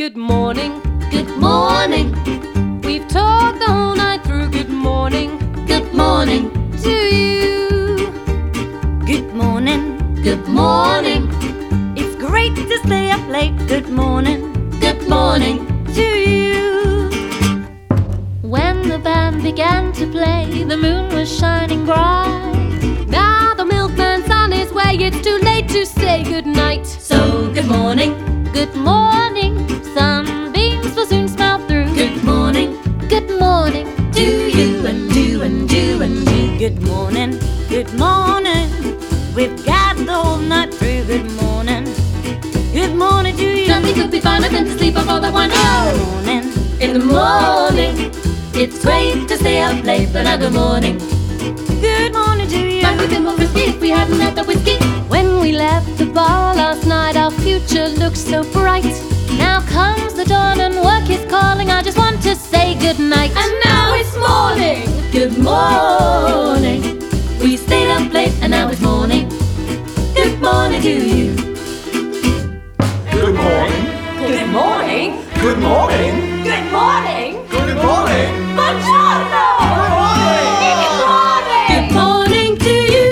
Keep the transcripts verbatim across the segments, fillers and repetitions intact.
Good morning, Good morning, we've talked the whole night through. Good morning good morning, to you. Good morning, good morning, it's great to stay up late. Good morning good morning. to you. When the band began to play, the moon was shining bright. Now the milkman's on his way, it's too late to say goodnight. So good morning, Good morning, sunbeams will soon smile through. good morning Good morning, to you and you and you and you. Good morning, good morning, we've got the whole night through. Good morning, good morning to you. Nothing could be finer than to sleep off all that one Good hour. morning, In the morning, it's great to stay up late, but now good morning. good morning to you. Might have been more risky if we hadn't had the whiskey. when we left the bar last night, our future looked so bright. Now comes the dawn and work is calling. I just want to say goodnight. And now it's morning. Good morning. We stayed up late and now it's morning. Good morning to you. Good morning. Good morning. Good morning. Good morning. Good morning. Buongiorno. Good morning. Good morning. Good morning to you.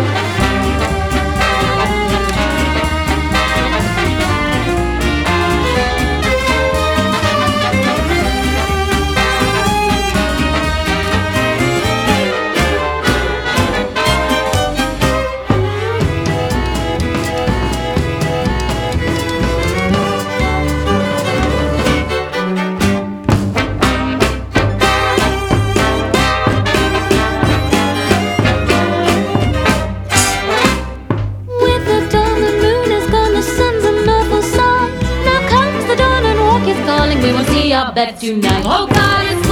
With the dawn, the moon is gone, the sun's an awful sight. Now comes the dawn and work is calling. We won't see our bed tonight. Oh God, it's